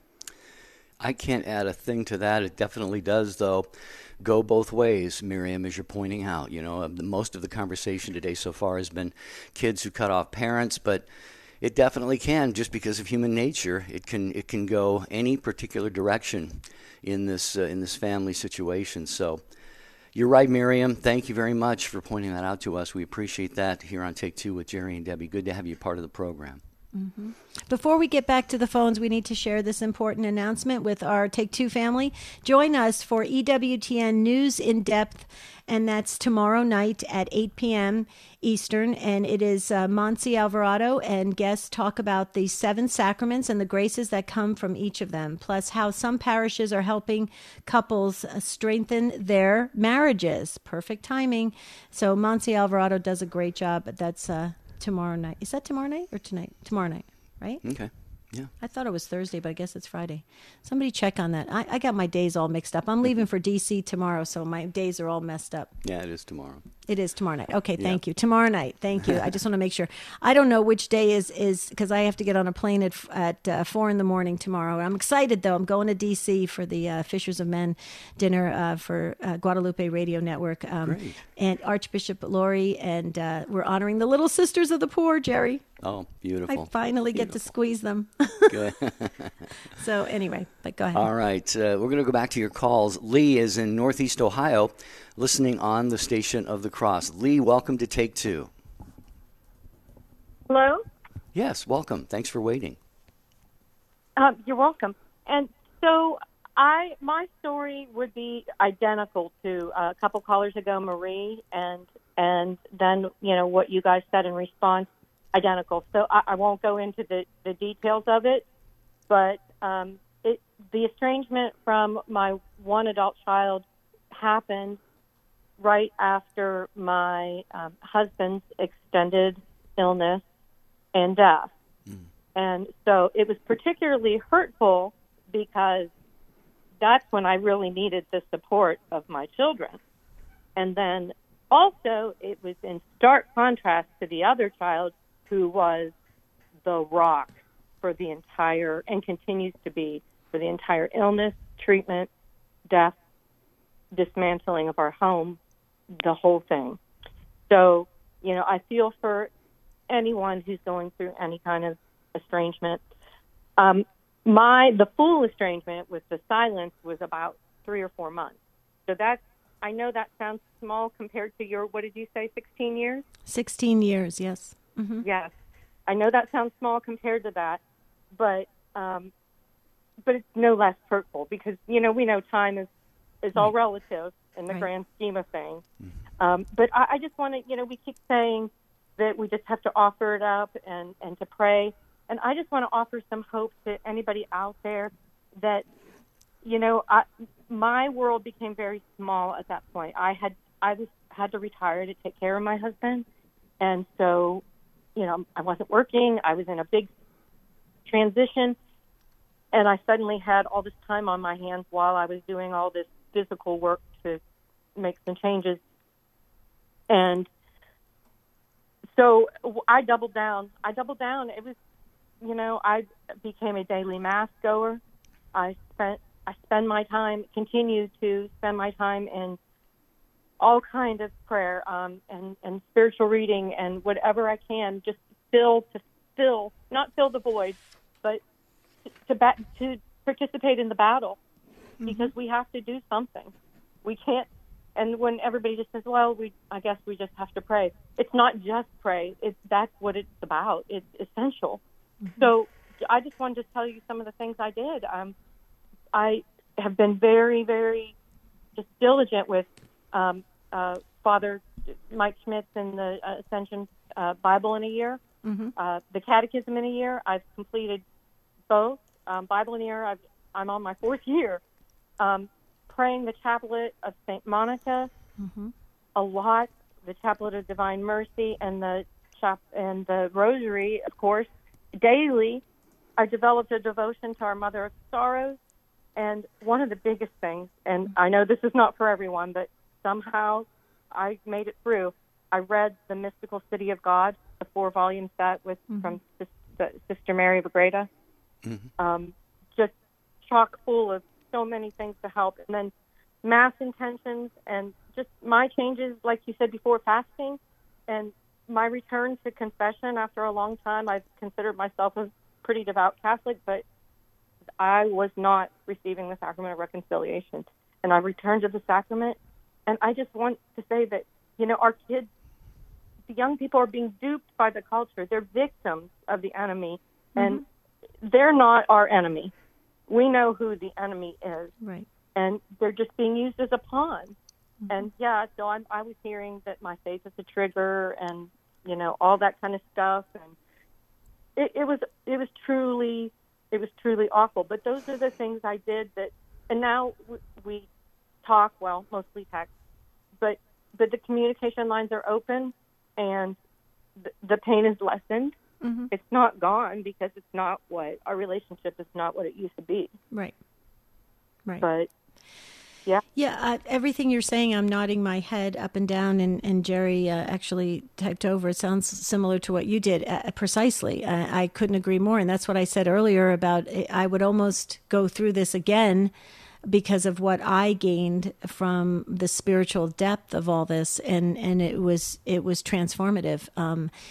[SPEAKER 2] I can't add a thing to that. It definitely does, though, go both ways, Miriam, as you're pointing out. You know, most of the conversation today so far has been kids who cut off parents, but it definitely can, just because of human nature. It can it can go any particular direction in this uh, in this family situation. So you're right, Miriam. Thank you very much for pointing that out to us. We appreciate that here on Take Two with Jerry and Debbie. Good to have you part of the program.
[SPEAKER 1] Mm-hmm. Before we get back to the phones, we need to share this important announcement with our Take Two family. Join us for E W T N News in Depth, and that's tomorrow night at eight p.m. Eastern. And it is uh, Monsi Alvarado and guests talk about the seven sacraments and the graces that come from each of them, plus how some parishes are helping couples uh, strengthen their marriages. Perfect timing. So Monsi Alvarado does a great job. But that's uh, tomorrow night. Is that tomorrow night or tonight? Tomorrow night, right?
[SPEAKER 2] Okay. Yeah.
[SPEAKER 1] I thought it was Thursday, but I guess it's Friday. Somebody check on that. I, I got my days all mixed up. I'm leaving for D C tomorrow, so my days are all messed up.
[SPEAKER 2] Yeah, it is tomorrow.
[SPEAKER 1] It is tomorrow night. Okay,
[SPEAKER 2] Yeah.
[SPEAKER 1] thank you. Tomorrow night. Thank you. I just want to make sure. I don't know which day is is because I have to get on a plane at at uh, four in the morning tomorrow. I'm excited though. I'm going to D C for the uh, Fishers of Men dinner uh, for uh, Guadalupe Radio Network. Um,
[SPEAKER 2] Great.
[SPEAKER 1] And Archbishop Lori, and uh, we're honoring the Little Sisters of the Poor, Jerry.
[SPEAKER 2] Oh, beautiful.
[SPEAKER 1] I finally
[SPEAKER 2] beautiful.
[SPEAKER 1] get to squeeze them.
[SPEAKER 2] Good.
[SPEAKER 1] So anyway, but go ahead.
[SPEAKER 2] All right. Uh, we're going to go back to your calls. Lee is in Northeast Ohio, listening on the Station of the Cross. Lee, welcome to Take Two.
[SPEAKER 7] Hello?
[SPEAKER 2] Yes, welcome. Thanks for waiting.
[SPEAKER 7] Um, you're welcome. And so I, my story would be identical to a couple callers ago, Marie, and and then, you know, what you guys said in response, identical. So I, I won't go into the, the details of it, but um, it, the estrangement from my one adult child happened right after my um, husband's extended illness and death. Mm. And so it was particularly hurtful because that's when I really needed the support of my children. And then also it was in stark contrast to the other child who was the rock for the entire, and continues to be, for the entire illness, treatment, death, dismantling of our home, the whole thing. So, you know, I feel for anyone who's going through any kind of estrangement. Um, my the full estrangement with the silence was about three or four months. So that's, I know that sounds small compared to your, what did you say, sixteen years?
[SPEAKER 1] sixteen years, yes. Mm-hmm.
[SPEAKER 7] Yes. I know that sounds small compared to that, but um, but it's no less hurtful because, you know, we know time is, is all relative in the
[SPEAKER 1] right.
[SPEAKER 7] grand scheme of things. Um, but I, I just want to, you know, we keep saying that we just have to offer it up and, and to pray. And I just want to offer some hope to anybody out there that, you know, I, my world became very small at that point. I had I was had to retire to take care of my husband, and so, you know, I wasn't working. I was in a big transition, and I suddenly had all this time on my hands while I was doing all this physical work to make some changes. And so I doubled down. I doubled down. It was, you know, I became a daily mass goer. I spent I spend my time, continue to spend my time in all kind of prayer um, and, and spiritual reading and whatever I can, just fill to fill, not fill the void, but to to, ba- to participate in the battle, mm-hmm. because we have to do something. We can't. And when everybody just says, "Well, we," I guess we just have to pray. It's not just pray. It's that's what it's about. It's essential. Mm-hmm. So I just wanted to tell you some of the things I did. Um, I have been very, very just diligent with um, uh, Father Mike Schmitz in the uh, Ascension uh, Bible in a year, mm-hmm. uh, the Catechism in a year. I've completed both. Um, Bible in a year, I've, I'm on my fourth year. Um, praying the Chaplet of Saint Monica mm-hmm. a lot, the Chaplet of Divine Mercy, and the chap and the Rosary, of course, daily. I developed a devotion to our Mother of Sorrows. And one of the biggest things, and I know this is not for everyone, but somehow I made it through. I read The Mystical City of God, the four-volume set with mm-hmm. from Sister Mary of Agreda. Mm-hmm. Um, just chock full of so many things to help. And then mass intentions and just my changes, like you said before, fasting, and my return to confession after a long time. I've considered myself a pretty devout Catholic, but I was not receiving the sacrament of reconciliation, and I returned to the sacrament. And I just want to say that, you know, our kids, the young people are being duped by the culture. They're victims of the enemy, and mm-hmm. they're not our enemy. We know who the enemy is,
[SPEAKER 1] right? And
[SPEAKER 7] they're just being used as a pawn. Mm-hmm. And yeah, so I'm, I was hearing that my faith is a trigger, and you know, all that kind of stuff, and it, it was it was truly. It was truly awful. But those are the things I did that, and now we talk, well, mostly text, but, but the communication lines are open, and the, the pain is lessened. Mm-hmm. It's not gone because it's not what, our relationship is not what it used to be.
[SPEAKER 1] Right. Right.
[SPEAKER 7] But, yeah.
[SPEAKER 1] Yeah, uh, everything you're saying, I'm nodding my head up and down, and, and Jerry uh, actually typed over. It sounds similar to what you did, uh, precisely. Uh, I couldn't agree more, and that's what I said earlier about I would almost go through this again because of what I gained from the spiritual depth of all this, and, and it was it was transformative. Um,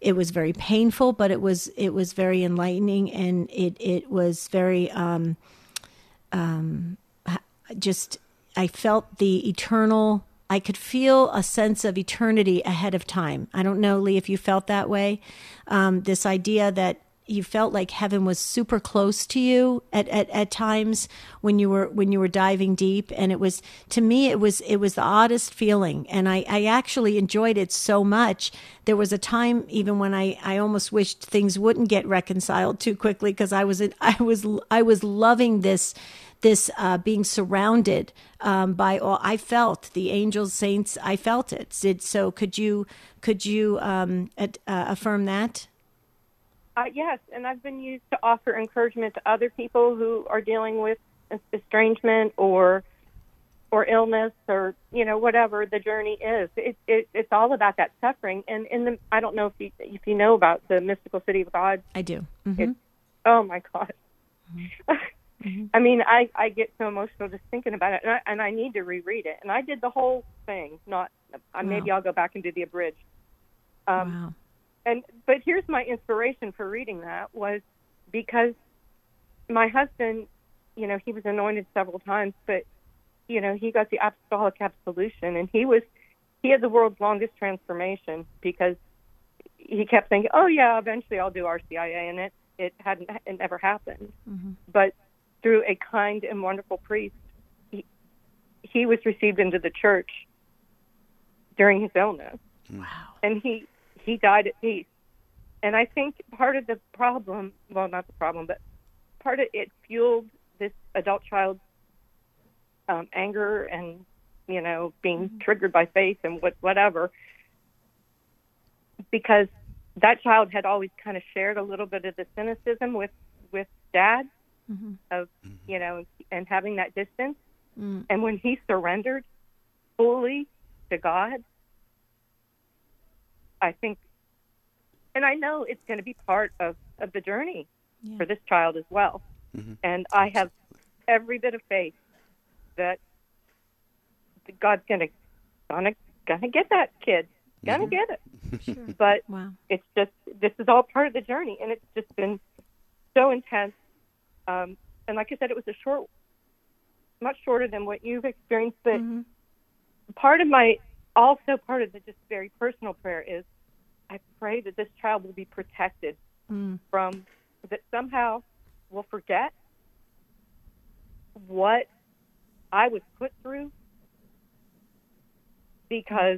[SPEAKER 1] it was very painful, but it was it was very enlightening, and it it was very um, um, just I felt the eternal. I could feel a sense of eternity ahead of time. I don't know, Lee, if you felt that way. Um, this idea that you felt like heaven was super close to you at, at, at times when you were when you were diving deep, and it was to me it was it was the oddest feeling, and I, I actually enjoyed it so much. There was a time even when I, I almost wished things wouldn't get reconciled too quickly, because I was I was I was loving this this uh, being surrounded um, by all. I felt the angels, saints. I felt it. Did so? Could you could you um, at, uh, affirm that?
[SPEAKER 7] Uh, yes, and I've been used to offer encouragement to other people who are dealing with estrangement or or illness, or you know, whatever the journey is. It, it, it's all about that suffering. And in the, I don't know if you if you know about the Mystical City of God.
[SPEAKER 1] I do. Mm-hmm.
[SPEAKER 7] It, oh my God. Mm-hmm. Mm-hmm. I mean, I, I get so emotional just thinking about it, and I, and I need to reread it. And I did the whole thing. Not wow. Maybe I'll go back and do the abridged. Um,
[SPEAKER 1] wow.
[SPEAKER 7] And but here's my inspiration for reading that was because my husband, you know, he was anointed several times, but you know, he got the apostolic absolution, and he was he had the world's longest transformation because he kept thinking, oh yeah, eventually I'll do R C I A, and it it hadn't it never happened. Mm-hmm. But through a kind and wonderful priest, he he was received into the church during his illness.
[SPEAKER 1] Wow.
[SPEAKER 7] And he he died at peace. And I think part of the problem, well, not the problem, but part of it fueled this adult child's um, anger and, you know, being mm-hmm. triggered by faith and what, whatever, because that child had always kind of shared a little bit of the cynicism with, with dad mm-hmm. of, you know, and having that distance. Mm. And when he surrendered fully to God, I think, and I know it's going to be part of, of the journey yeah. for this child as well. Mm-hmm. And I have every bit of faith that God's going to gonna gonna get that kid, gonna mm-hmm. get it. Sure. But wow. it's just this is all part of the journey, and it's just been so intense. Um, and like I said, it was a short, much shorter than what you've experienced. But mm-hmm. part of my, also part of the just very personal prayer is, I pray that this child will be protected mm. from, that somehow will forget what I was put through, because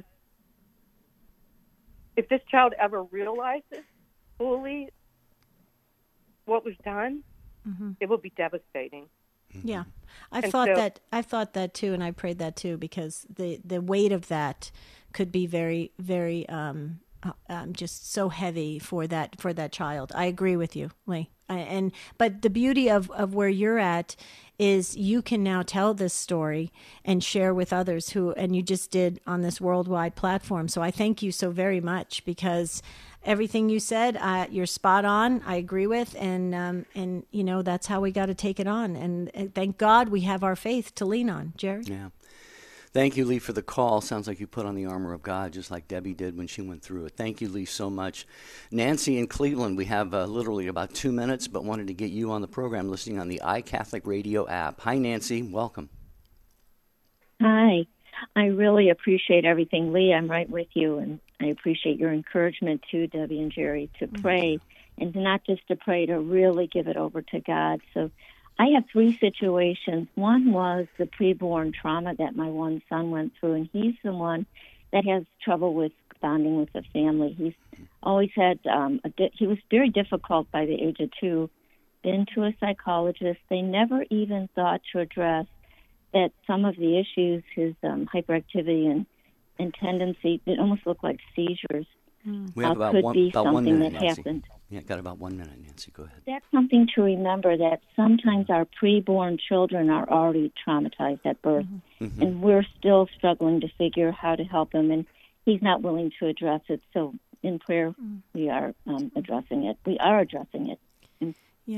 [SPEAKER 7] if this child ever realizes fully what was done, mm-hmm. it will be devastating.
[SPEAKER 1] Yeah, I
[SPEAKER 7] and
[SPEAKER 1] thought
[SPEAKER 7] so,
[SPEAKER 1] that. I thought that too, and I prayed that too, because the the weight of that could be very, very, um, um, just so heavy for that for that child. I agree with you, Lee. I, and but the beauty of of where you're at is you can now tell this story and share with others who, and you just did on this worldwide platform. So I thank you so very much, because everything you said, uh, you're spot on. I agree with, and um, and you know that's how we got to take it on. And, and thank God we have our faith to lean on, Jerry.
[SPEAKER 2] Yeah. Thank you, Lee, for the call. Sounds like you put on the armor of God, just like Debbie did when she went through it. Thank you, Lee, so much. Nancy in Cleveland, we have uh, literally about two minutes, but wanted to get you on the program, listening on the iCatholic Radio app. Hi, Nancy. Welcome.
[SPEAKER 8] Hi. I really appreciate everything. Lee, I'm right with you, and I appreciate your encouragement to Debbie and Jerry to pray, and not just to pray, to really give it over to God. So I have three situations. One was the preborn trauma that my one son went through, and he's the one that has trouble with bonding with the family. He's always had, um, a di- he was very difficult by the age of two, been to a psychologist. They never even thought to address that some of the issues, his um, hyperactivity and, and tendency, it almost looked like seizures.
[SPEAKER 2] We have
[SPEAKER 8] uh,
[SPEAKER 2] about
[SPEAKER 8] could
[SPEAKER 2] one,
[SPEAKER 8] be
[SPEAKER 2] about
[SPEAKER 8] something
[SPEAKER 2] one minute,
[SPEAKER 8] that
[SPEAKER 2] Nancy.
[SPEAKER 8] happened.
[SPEAKER 2] Yeah, got about one minute, Nancy. Go ahead.
[SPEAKER 8] That's something to remember, that sometimes our preborn children are already traumatized at birth, mm-hmm. and we're still struggling to figure how to help him, and he's not willing to address it. So in prayer, mm. we are um, addressing it. We are addressing it. And
[SPEAKER 1] yeah.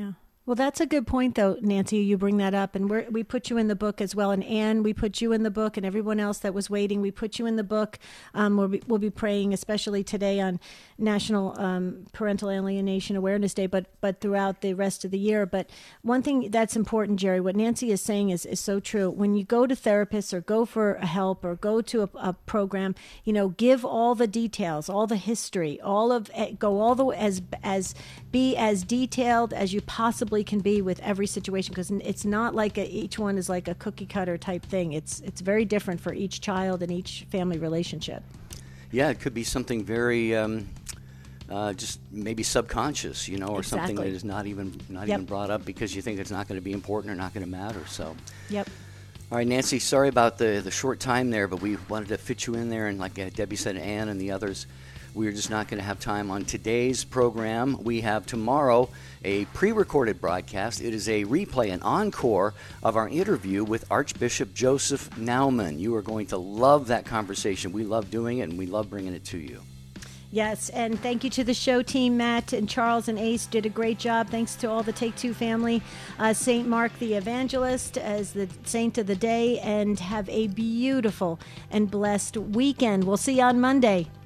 [SPEAKER 1] Well, that's a good point, though, Nancy. You bring that up, and we're, we put you in the book as well. And Anne, we put you in the book, and everyone else that was waiting, we put you in the book. Um, we'll, be, we'll be praying, especially today on National um, Parental Alienation Awareness Day, but but throughout the rest of the year. But one thing that's important, Jerry, what Nancy is saying is, is so true. When you go to therapists or go for help or go to a, a program, you know, give all the details, all the history, all of go all the way as as be as detailed as you possibly can be with every situation, because it's not like a, each one is like a cookie cutter type thing. It's it's very different for each child and each family relationship.
[SPEAKER 2] Yeah, it could be something very um, uh, just maybe subconscious, you know, or
[SPEAKER 1] Exactly.
[SPEAKER 2] something that is not even not
[SPEAKER 1] Yep.
[SPEAKER 2] even brought up because you think it's not going to be important or not going to matter. So,
[SPEAKER 1] Yep.
[SPEAKER 2] all right, Nancy, sorry about the the short time there, but we wanted to fit you in there, and like uh, Debbie said, Ann and the others. We're just not going to have time on today's program. We have tomorrow a pre-recorded broadcast. It is a replay, an encore of our interview with Archbishop Joseph Naumann. You are going to love that conversation. We love doing it, and we love bringing it to you.
[SPEAKER 1] Yes, and thank you to the show team. Matt and Charles and Ace did a great job. Thanks to all the Take Two family. Uh, Saint Mark the Evangelist as the saint of the day, and have a beautiful and blessed weekend. We'll see you on Monday.